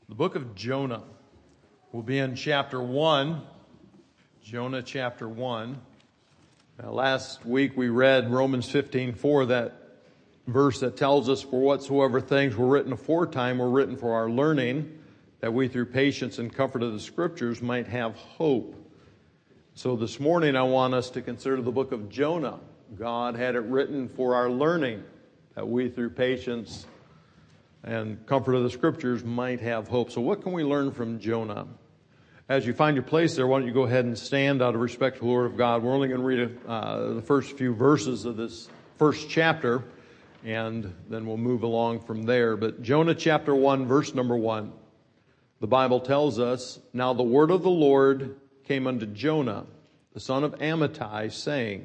The book of Jonah will be in chapter 1. Jonah chapter 1. Now, last week we read Romans 15:4, that verse that tells us, "For whatsoever things were written aforetime were written for our learning, that we through patience and comfort of the Scriptures might have hope." So this morning I want us to consider the book of Jonah. God had it written for our learning, that we through patience and comfort of the Scriptures might have hope. So what can we learn from Jonah? As you find your place there, why don't you go ahead and stand out of respect to the Word of God. We're only going to read the first few verses of this first chapter, and then we'll move along from there. But Jonah chapter 1, verse number 1. The Bible tells us, "Now the word of the Lord came unto Jonah, the son of Amittai, saying,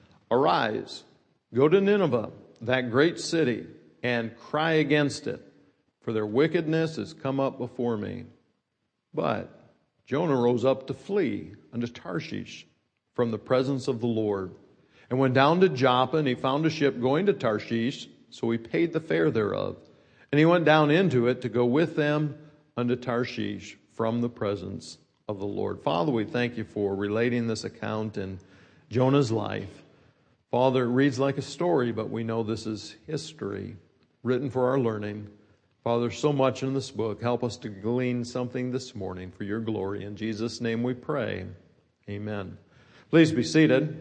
Arise, go to Nineveh, that great city, and cry against it, for their wickedness is come up before me." But Jonah rose up to flee unto Tarshish from the presence of the Lord, and went down to Joppa, and he found a ship going to Tarshish, so he paid the fare thereof. And he went down into it to go with them unto Tarshish from the presence of the Lord. Father, we thank you for relating this account in Jonah's life. Father, it reads like a story, but we know this is history, written for our learning. Father, so much in this book. Help us to glean something this morning for your glory. In Jesus' name we pray. Amen. Please be seated.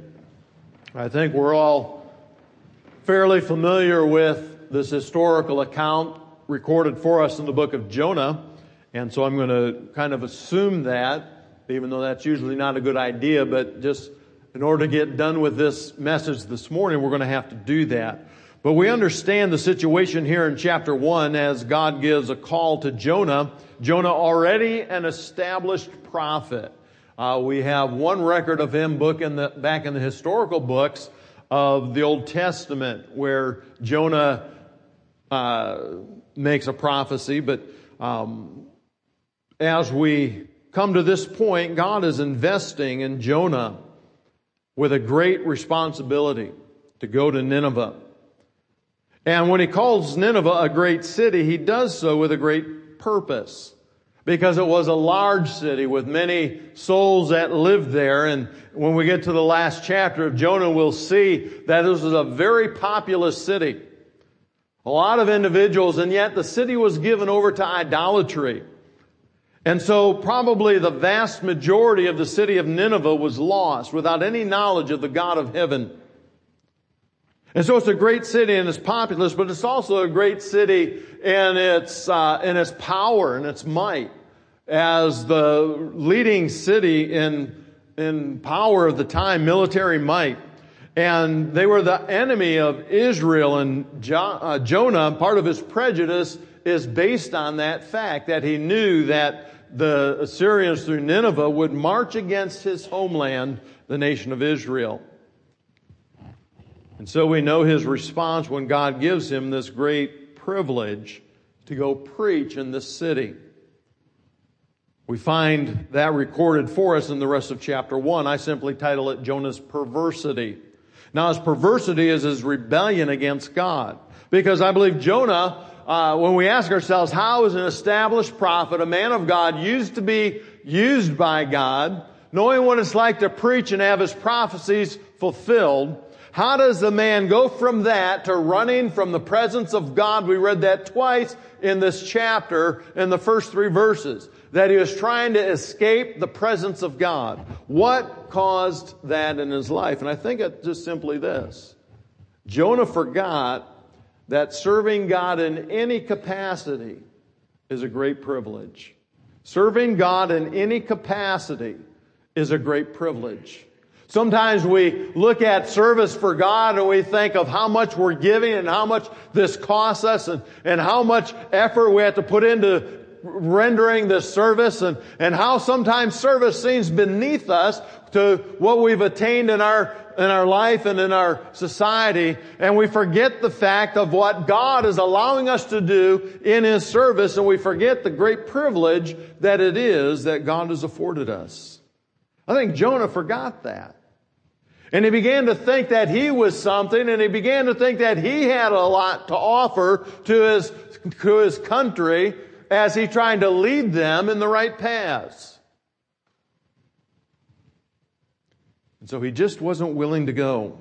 I think we're all fairly familiar with this historical account recorded for us in the book of Jonah. And so I'm going to kind of assume that, even though that's usually not a good idea, but just in order to get done with this message this morning, we're going to have to do that. But we understand the situation here in chapter 1 as God gives a call to Jonah. Jonah, already an established prophet. We have one record of him back in the historical books of the Old Testament where Jonah makes a prophecy. But as we come to this point, God is investing in Jonah with a great responsibility to go to Nineveh. And when he calls Nineveh a great city, he does so with a great purpose, because it was a large city with many souls that lived there. And when we get to the last chapter of Jonah, we'll see that this was a very populous city. A lot of individuals, and yet the city was given over to idolatry. And so probably the vast majority of the city of Nineveh was lost without any knowledge of the God of heaven. And so it's a great city and it's populous, but it's also a great city in its power and its might. As the leading city in power of the time, military might. And they were the enemy of Israel, and Jonah, part of his prejudice is based on that fact, that he knew that the Assyrians through Nineveh would march against his homeland, the nation of Israel. And so we know his response when God gives him this great privilege to go preach in this city. We find that recorded for us in the rest of chapter 1. I simply title it Jonah's perversity. Now, his perversity is his rebellion against God. Because I believe Jonah, when we ask ourselves, how is an established prophet, a man of God, used to be used by God, knowing what it's like to preach and have his prophecies fulfilled, how does the man go from that to running from the presence of God? We read that twice in this chapter in the first 3 verses, that he was trying to escape the presence of God. What caused that in his life? And I think it's just simply this. Jonah forgot that serving God in any capacity is a great privilege. Serving God in any capacity is a great privilege. Sometimes we look at service for God and we think of how much we're giving and how much this costs us and how much effort we have to put into rendering this service and how sometimes service seems beneath us to what we've attained in our life and in our society, and we forget the fact of what God is allowing us to do in His service, and we forget the great privilege that it is that God has afforded us. I think Jonah forgot that. And he began to think that he was something, and he began to think that he had a lot to offer to his country as he tried to lead them in the right paths. And so he just wasn't willing to go.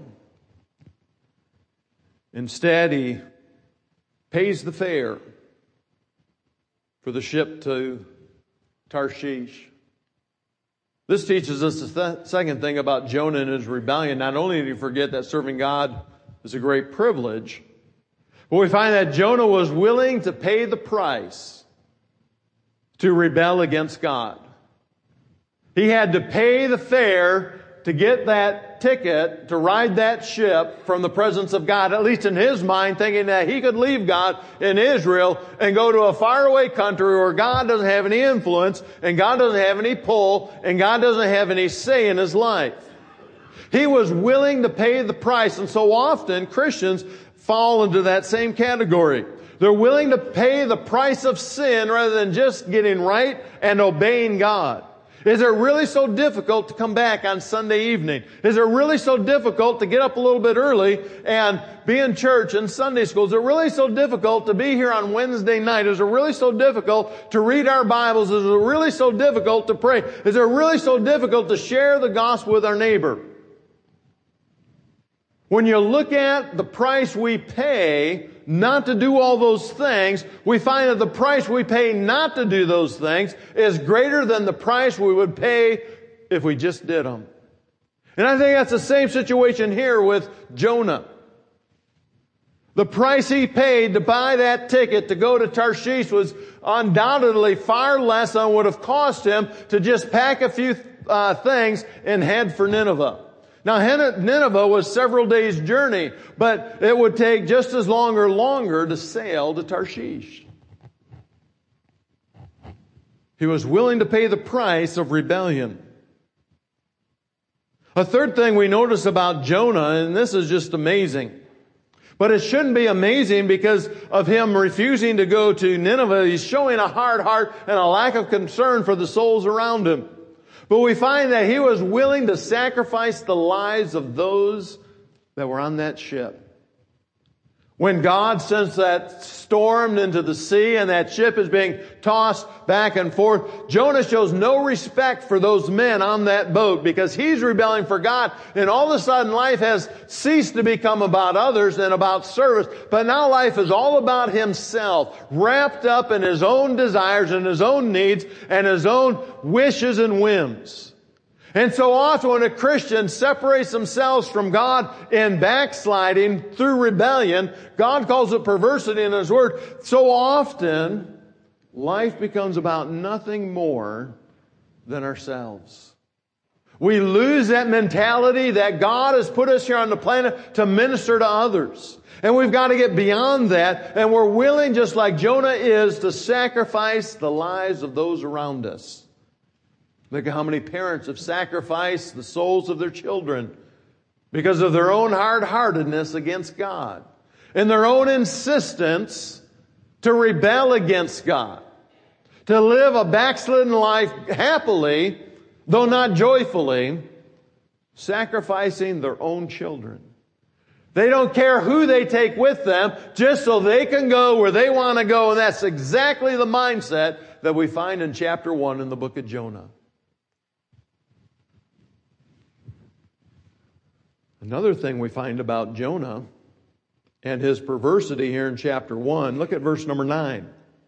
Instead, he pays the fare for the ship to Tarshish. This teaches us the second thing about Jonah and his rebellion. Not only did he forget that serving God is a great privilege, but we find that Jonah was willing to pay the price to rebel against God. He had to pay the fare to get that ticket to ride that ship from the presence of God, at least in his mind, thinking that he could leave God in Israel and go to a faraway country where God doesn't have any influence and God doesn't have any pull and God doesn't have any say in his life. He was willing to pay the price, and so often Christians fall into that same category. They're willing to pay the price of sin rather than just getting right and obeying God. Is it really so difficult to come back on Sunday evening? Is it really so difficult to get up a little bit early and be in church and Sunday school? Is it really so difficult to be here on Wednesday night? Is it really so difficult to read our Bibles? Is it really so difficult to pray? Is it really so difficult to share the gospel with our neighbor? When you look at the price we pay not to do all those things, we find that the price we pay not to do those things is greater than the price we would pay if we just did them. And I think that's the same situation here with Jonah. The price he paid to buy that ticket to go to Tarshish was undoubtedly far less than it would have cost him to just pack a few things and head for Nineveh. Now, Nineveh was several days' journey, but it would take just as long or longer to sail to Tarshish. He was willing to pay the price of rebellion. A third thing we notice about Jonah, and this is just amazing, but it shouldn't be amazing because of him refusing to go to Nineveh. He's showing a hard heart and a lack of concern for the souls around him. But we find that he was willing to sacrifice the lives of those that were on that ship. When God sends that storm into the sea and that ship is being tossed back and forth, Jonah shows no respect for those men on that boat because he's rebelling for God. And all of a sudden life has ceased to become about others and about service. But now life is all about himself, wrapped up in his own desires and his own needs and his own wishes and whims. And so often when a Christian separates themselves from God in backsliding through rebellion, God calls it perversity in His Word. So often, life becomes about nothing more than ourselves. We lose that mentality that God has put us here on the planet to minister to others. And we've got to get beyond that. And we're willing, just like Jonah is, to sacrifice the lives of those around us. Look at how many parents have sacrificed the souls of their children because of their own hard-heartedness against God and their own insistence to rebel against God, to live a backslidden life happily, though not joyfully, sacrificing their own children. They don't care who they take with them, just so they can go where they want to go, and that's exactly the mindset that we find in chapter 1 in the book of Jonah. Another thing we find about Jonah and his perversity here in chapter 1, look at verse number 9.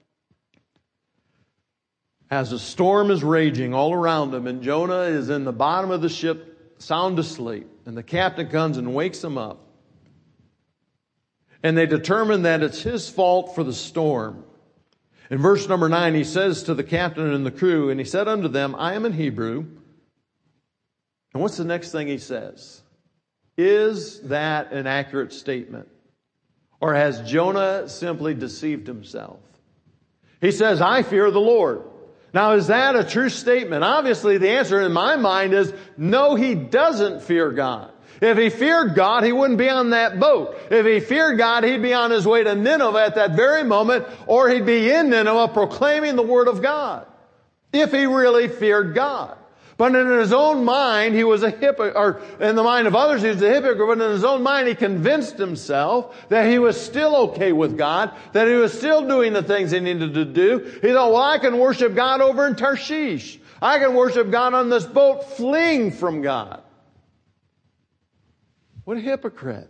As a storm is raging all around him and Jonah is in the bottom of the ship sound asleep, and the captain comes and wakes him up. And they determine that it's his fault for the storm. In verse number 9, he says to the captain and the crew, and he said unto them, I am an Hebrew. And what's the next thing he says? Is that an accurate statement? Or has Jonah simply deceived himself? He says, I fear the Lord. Now, is that a true statement? Obviously, the answer in my mind is no, he doesn't fear God. If he feared God, he wouldn't be on that boat. If he feared God, he'd be on his way to Nineveh at that very moment, or he'd be in Nineveh proclaiming the word of God. If he really feared God. But in his own mind, he was a hypocrite, or in the mind of others, he was a hypocrite, but in his own mind, he convinced himself that he was still okay with God, that he was still doing the things he needed to do. He thought, well, I can worship God over in Tarshish. I can worship God on this boat fleeing from God. What a hypocrite.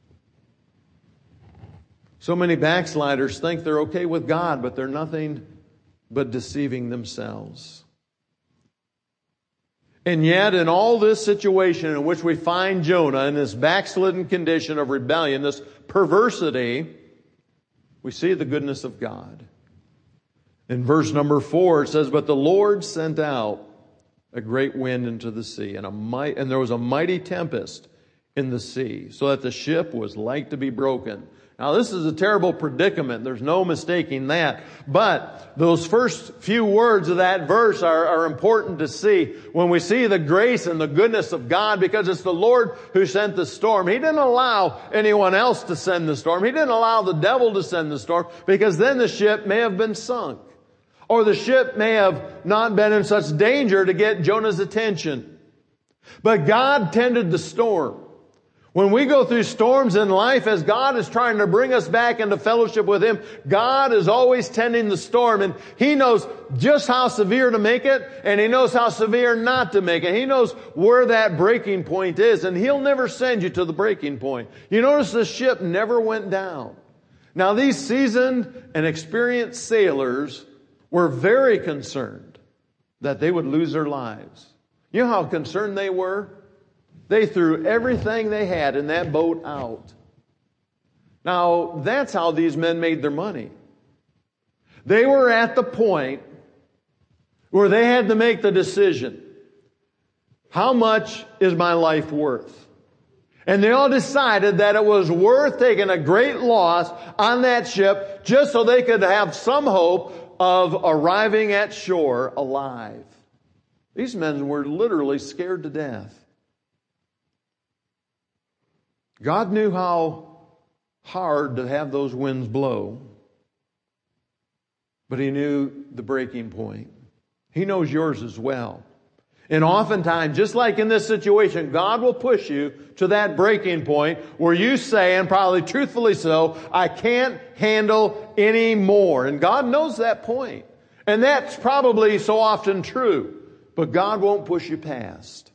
So many backsliders think they're okay with God, but they're nothing but deceiving themselves. And yet, in all this situation in which we find Jonah in this backslidden condition of rebellion, this perversity, we see the goodness of God. In verse number 4, it says, "But the Lord sent out a great wind into the sea, and there was a mighty tempest in the sea, so that the ship was like to be broken." Now, this is a terrible predicament. There's no mistaking that. But those first few words of that verse are important to see when we see the grace and the goodness of God, because it's the Lord who sent the storm. He didn't allow anyone else to send the storm. He didn't allow the devil to send the storm, because then the ship may have been sunk. Or the ship may have not been in such danger to get Jonah's attention. But God tended the storm. When we go through storms in life, as God is trying to bring us back into fellowship with Him, God is always tending the storm, and He knows just how severe to make it, and He knows how severe not to make it. He knows where that breaking point is, and He'll never send you to the breaking point. You notice the ship never went down. Now, these seasoned and experienced sailors were very concerned that they would lose their lives. You know how concerned they were? They threw everything they had in that boat out. Now, that's how these men made their money. They were at the point where they had to make the decision. How much is my life worth? And they all decided that it was worth taking a great loss on that ship just so they could have some hope of arriving at shore alive. These men were literally scared to death. God knew how hard to have those winds blow, but He knew the breaking point. He knows yours as well. And oftentimes, just like in this situation, God will push you to that breaking point where you say, and probably truthfully so, I can't handle any more. And God knows that point. And that's probably so often true. But God won't push you past.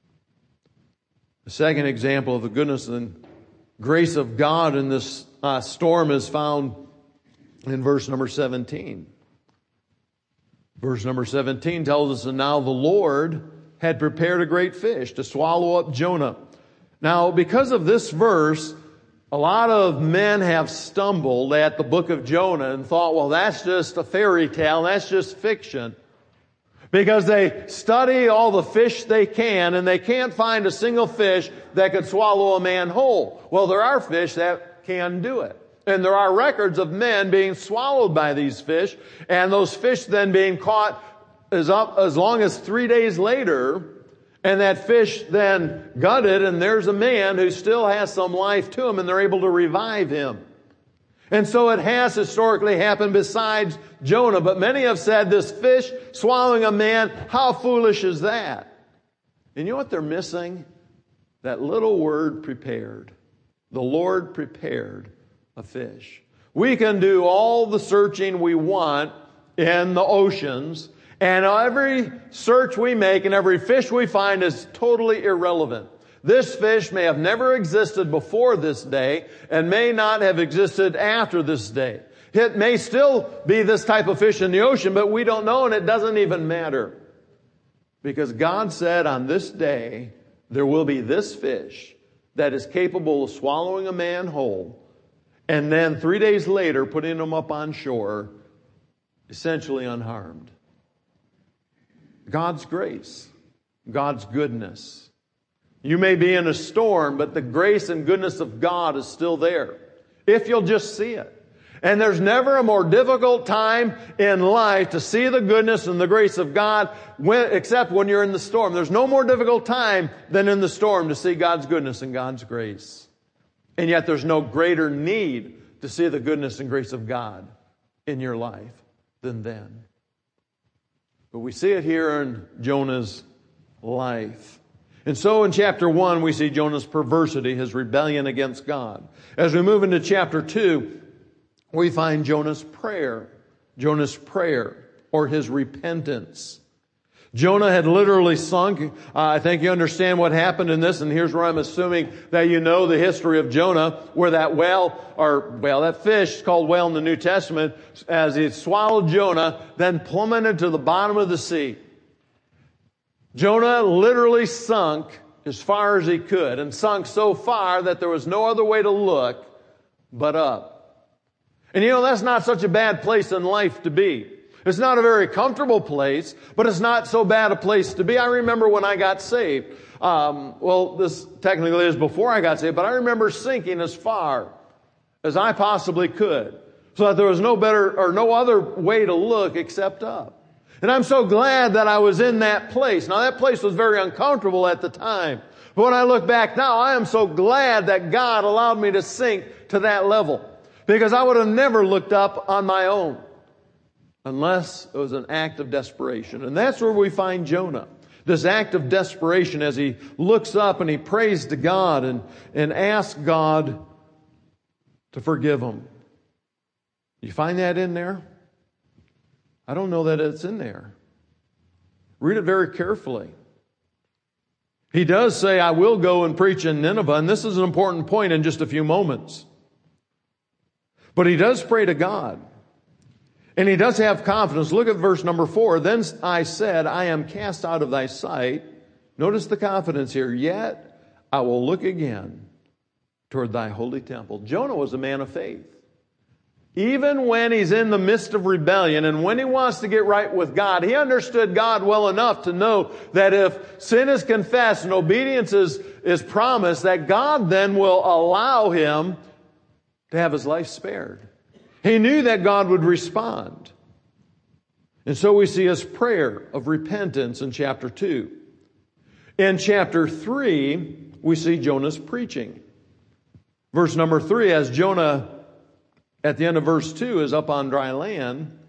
The second example of the goodness and grace of God in this storm is found in verse number 17. Verse number 17 tells us, "And now the Lord had prepared a great fish to swallow up Jonah." Now, because of this verse, a lot of men have stumbled at the book of Jonah and thought, well, that's just a fairy tale, that's just fiction. Because they study all the fish they can, and they can't find a single fish that could swallow a man whole. Well, there are fish that can do it. And there are records of men being swallowed by these fish, and those fish then being caught as long as 3 days later, and that fish then gutted, and there's a man who still has some life to him, and they're able to revive him. And so it has historically happened besides Jonah. But many have said this fish swallowing a man, how foolish is that? And you know what they're missing? That little word prepared. The Lord prepared a fish. We can do all the searching we want in the oceans, and every search we make and every fish we find is totally irrelevant. This fish may have never existed before this day and may not have existed after this day. It may still be this type of fish in the ocean, but we don't know, and it doesn't even matter. Because God said on this day, there will be this fish that is capable of swallowing a man whole, and then 3 days later putting him up on shore, essentially unharmed. God's grace, God's goodness. You may be in a storm, but the grace and goodness of God is still there, if you'll just see it. And there's never a more difficult time in life to see the goodness and the grace of God except when you're in the storm. There's no more difficult time than in the storm to see God's goodness and God's grace. And yet there's no greater need to see the goodness and grace of God in your life than then. But we see it here in Jonah's life. And so in chapter 1, we see Jonah's perversity, his rebellion against God. As we move into chapter 2, we find Jonah's prayer, or his repentance. Jonah had literally sunk. I think you understand what happened in this, and here's where I'm assuming that you know the history of Jonah, where that that fish called whale in the New Testament, as it swallowed Jonah, then plummeted to the bottom of the sea. Jonah literally sunk as far as he could, and sunk so far that there was no other way to look but up. And that's not such a bad place in life to be. It's not a very comfortable place, but it's not so bad a place to be. I remember when I got saved. This technically is before I got saved, but I remember sinking as far as I possibly could, so that there was no other way to look except up. And I'm so glad that I was in that place. Now, that place was very uncomfortable at the time. But when I look back now, I am so glad that God allowed me to sink to that level, because I would have never looked up on my own unless it was an act of desperation. And that's where we find Jonah. This act of desperation as he looks up and he prays to God and asks God to forgive him. You find that in there? I don't know that it's in there. Read it very carefully. He does say, I will go and preach in Nineveh, and this is an important point in just a few moments. But he does pray to God. And he does have confidence. Look at verse number 4. Then I said, I am cast out of thy sight. Notice the confidence here. Yet I will look again toward thy holy temple. Jonah was a man of faith. Even when he's in the midst of rebellion and when he wants to get right with God, he understood God well enough to know that if sin is confessed and obedience is promised, that God then will allow him to have his life spared. He knew that God would respond. And so we see his prayer of repentance in chapter 2. In chapter 3, we see Jonah's preaching. Verse number 3, as Jonah, at the end of verse 2, is up on dry land.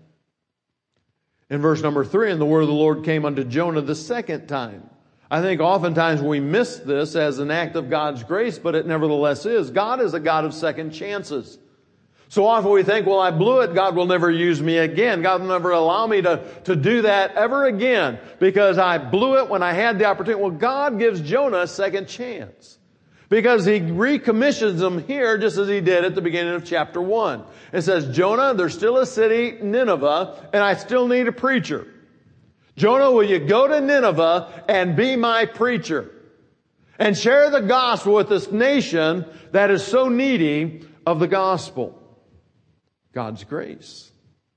In verse number 3, and the word of the Lord came unto Jonah the second time. I think oftentimes we miss this as an act of God's grace, but it nevertheless is. God is a God of second chances. So often we think, well, I blew it. God will never use me again. God will never allow me to do that ever again because I blew it when I had the opportunity. Well, God gives Jonah a second chance because he recommissions him here just as he did at the beginning of chapter 1. It says, Jonah, there's still a city, Nineveh, and I still need a preacher. Jonah, will you go to Nineveh and be my preacher and share the gospel with this nation that is so needy of the gospel? God's grace.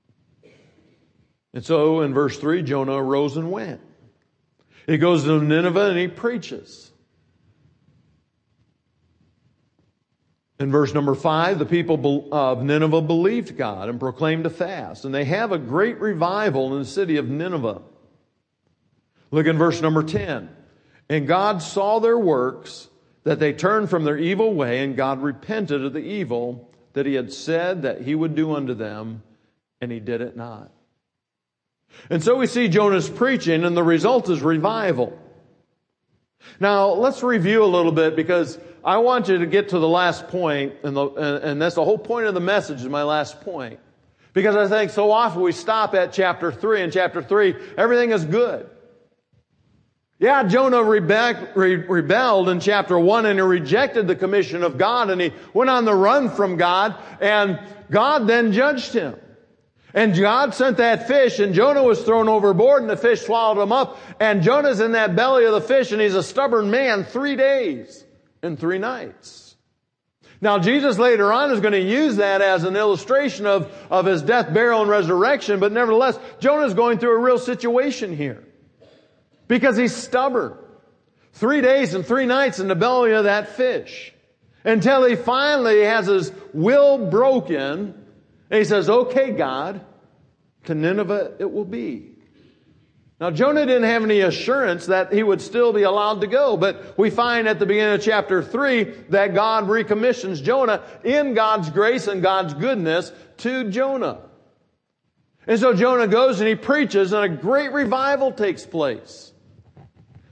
And so in verse 3, Jonah arose and went. He goes to Nineveh and he preaches. In verse number 5, the people of Nineveh believed God and proclaimed a fast. And they have a great revival in the city of Nineveh. Look in verse number 10. And God saw their works, that they turned from their evil way, and God repented of the evil that he had said that he would do unto them, and he did it not. And so we see Jonah's preaching, and the result is revival. Now, let's review a little bit, because I want you to get to the last point, and that's the whole point of the message is my last point. Because I think so often we stop at chapter 3, and chapter 3, everything is good. Yeah, Jonah rebelled in chapter 1 and he rejected the commission of God and he went on the run from God and God then judged him. And God sent that fish and Jonah was thrown overboard and the fish swallowed him up and Jonah's in that belly of the fish and he's a stubborn man 3 days and 3 nights. Now Jesus later on is going to use that as an illustration of his death, burial, and resurrection, but nevertheless, Jonah's going through a real situation here. Because he's stubborn. 3 days and 3 nights in the belly of that fish. Until he finally has his will broken. And he says, okay, God, to Nineveh it will be. Now Jonah didn't have any assurance that he would still be allowed to go. But we find at the beginning of chapter 3 that God recommissions Jonah in God's grace and God's goodness to Jonah. And so Jonah goes and he preaches and a great revival takes place.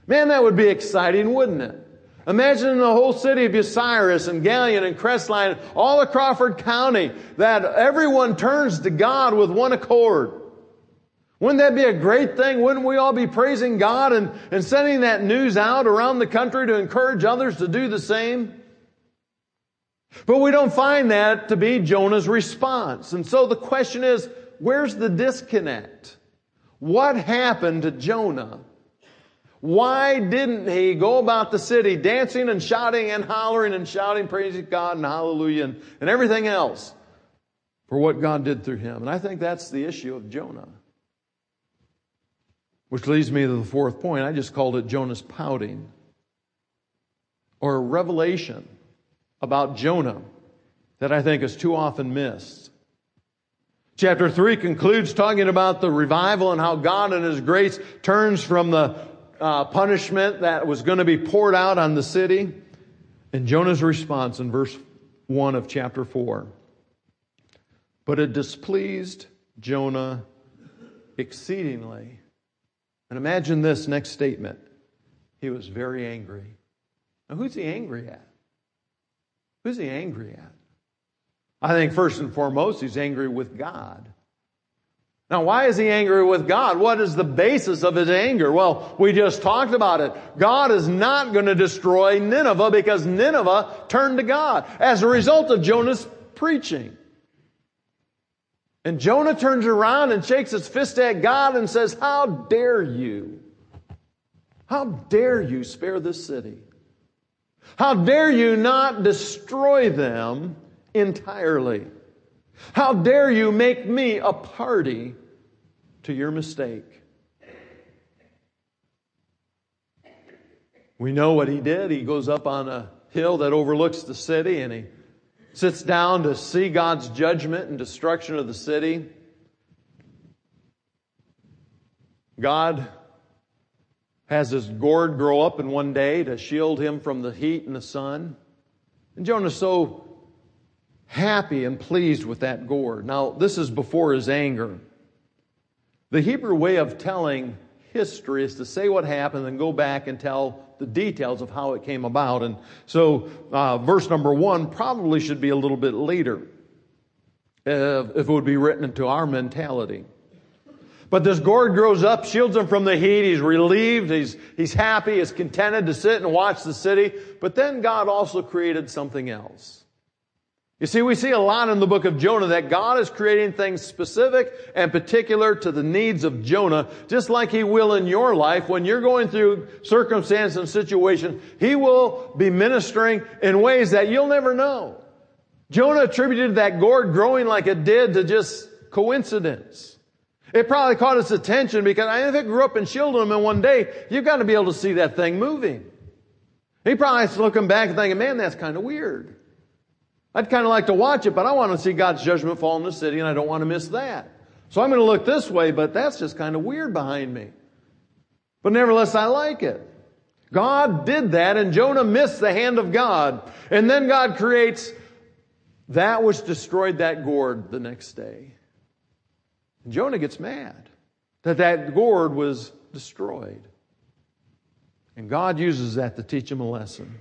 Man, that would be exciting, wouldn't it? Imagine the whole city of Bucyrus and Galion and Crestline, all of Crawford County, that everyone turns to God with one accord. Wouldn't that be a great thing? Wouldn't we all be praising God and sending that news out around the country to encourage others to do the same? But we don't find that to be Jonah's response. And so the question is, where's the disconnect? What happened to Jonah? Why didn't he go about the city dancing and shouting and hollering and shouting, praising God and hallelujah and everything else for what God did through him? And I think that's the issue of Jonah. Which leads me to the fourth point. I just called it Jonah's pouting, or a revelation about Jonah that I think is too often missed. Chapter 3 concludes talking about the revival and how God in His grace turns from the punishment that was going to be poured out on the city. And Jonah's response in verse 1 of chapter 4. But it displeased Jonah exceedingly. And imagine this next statement. He was very angry. Now, who's he angry at? Who's he angry at? I think first and foremost, he's angry with God. Now, why is he angry with God? What is the basis of his anger? Well, we just talked about it. God is not going to destroy Nineveh because Nineveh turned to God as a result of Jonah's preaching. And Jonah turns around and shakes his fist at God and says, how dare you? How dare you spare this city? How dare you not destroy them entirely? How dare you make me a party to your mistake? We know what he did. He goes up on a hill that overlooks the city and he sits down to see God's judgment and destruction of the city. God has this gourd grow up in one day to shield him from the heat and the sun. And Jonah's so happy and pleased with that gourd. Now, this is before his anger. The Hebrew way of telling history is to say what happened and go back and tell the details of how it came about. And so verse number 1 probably should be a little bit later if it would be written into our mentality. But this gourd grows up, shields him from the heat. He's relieved. He's happy. He's contented to sit and watch the city. But then God also created something else. You see, we see a lot in the book of Jonah that God is creating things specific and particular to the needs of Jonah, just like He will in your life. When you're going through circumstance and situation, He will be ministering in ways that you'll never know. Jonah attributed that gourd growing like it did to just coincidence. It probably caught his attention because if it grew up and shielded him in one day, you've got to be able to see that thing moving. He probably is looking back and thinking, man, that's kind of weird. I'd kind of like to watch it, but I want to see God's judgment fall in the city, and I don't want to miss that. So I'm going to look this way, but that's just kind of weird behind me. But nevertheless, I like it. God did that, and Jonah missed the hand of God. And then God creates that which destroyed that gourd the next day. And Jonah gets mad that gourd was destroyed. And God uses that to teach him a lesson.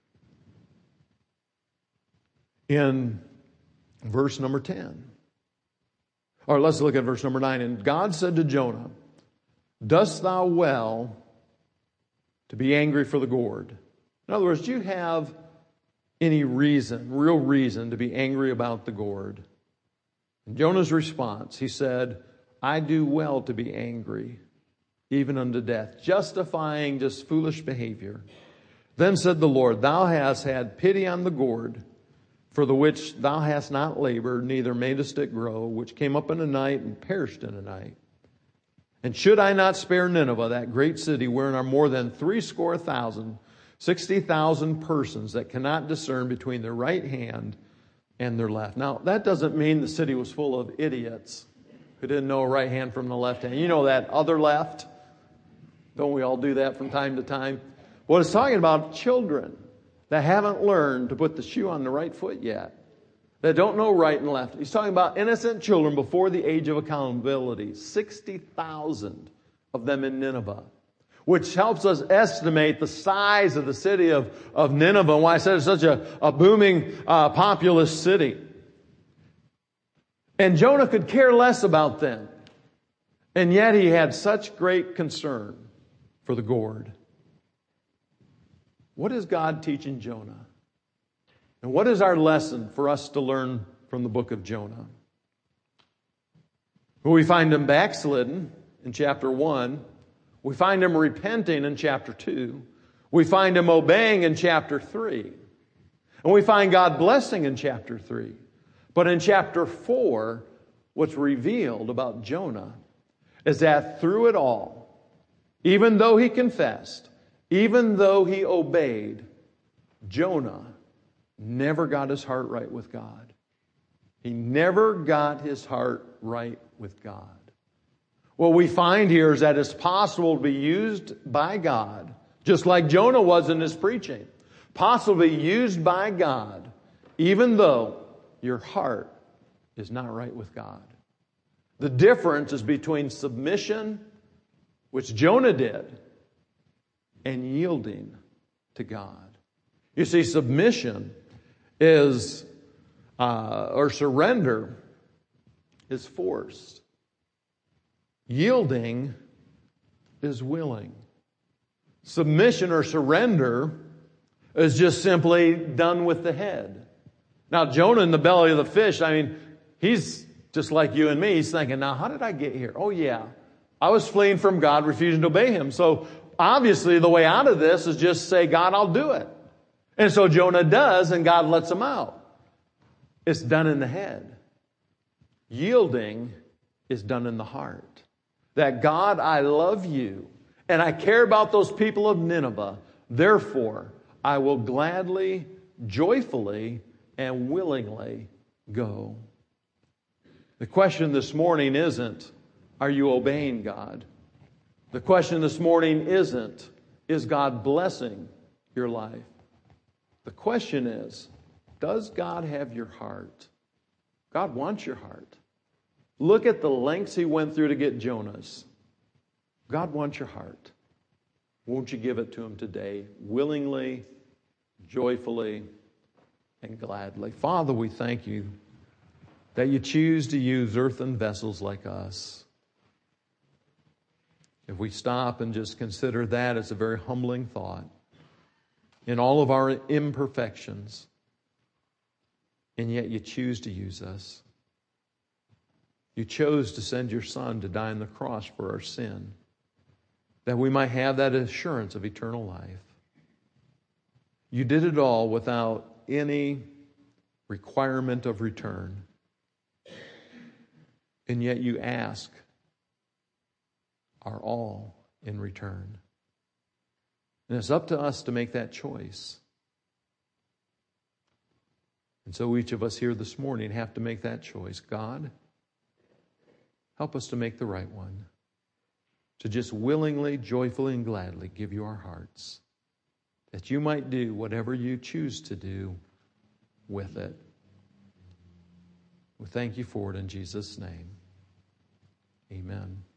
In verse number 10. Or let's look at verse number 9. And God said to Jonah, dost thou well to be angry for the gourd? In other words, do you have any reason, real reason, to be angry about the gourd? And Jonah's response, he said, I do well to be angry, even unto death, justifying just foolish behavior. Then said the Lord, thou hast had pity on the gourd, for the which thou hast not labored, neither madest it grow, which came up in a night and perished in a night. And should I not spare Nineveh, that great city, wherein are more than 60,000, 60,000 persons that cannot discern between their right hand and their left? Now, that doesn't mean the city was full of idiots who didn't know right hand from the left hand. You know that other left? Don't we all do that from time to time? Well, it's talking about children that haven't learned to put the shoe on the right foot yet, that don't know right and left. He's talking about innocent children before the age of accountability. 60,000 of them in Nineveh. which helps us estimate the size of the city of Nineveh and why I said it's such a booming, populous city. And Jonah could care less about them. And yet he had such great concern for the gourd. What is God teaching Jonah? And what is our lesson for us to learn from the book of Jonah? Well, we find him backslidden in chapter 1. We find him repenting in chapter 2. We find him obeying in chapter 3. And we find God blessing in chapter 3. But in chapter 4, what's revealed about Jonah is that through it all, even though he confessed, even though he obeyed, Jonah never got his heart right with God. He never got his heart right with God. What we find here is that it's possible to be used by God, just like Jonah was in his preaching, possible to be used by God, even though your heart is not right with God. The difference is between submission, which Jonah did, and yielding to God. You see, submission is, or surrender is forced. Yielding is willing. Submission or surrender is just simply done with the head. Now, Jonah in the belly of the fish, he's just like you and me. He's thinking, now, how did I get here? Oh, yeah. I was fleeing from God, refusing to obey Him. So, obviously, the way out of this is just say, God, I'll do it. And so Jonah does, and God lets him out. It's done in the head. Yielding is done in the heart. That God, I love you, and I care about those people of Nineveh. Therefore, I will gladly, joyfully, and willingly go. The question this morning isn't, are you obeying God? The question this morning isn't, is God blessing your life? The question is, does God have your heart? God wants your heart. Look at the lengths He went through to get Jonah's. God wants your heart. Won't you give it to Him today, willingly, joyfully, and gladly? Father, we thank You that You choose to use earthen vessels like us. If we stop and just consider that, it's a very humbling thought. In all of our imperfections, and yet You choose to use us. You chose to send Your Son to die on the cross for our sin, that we might have that assurance of eternal life. You did it all without any requirement of return. And yet You ask our all in return. And it's up to us to make that choice. And so each of us here this morning have to make that choice. God, help us to make the right one. To just willingly, joyfully, and gladly give You our hearts. That You might do whatever You choose to do with it. We thank You for it in Jesus' name. Amen.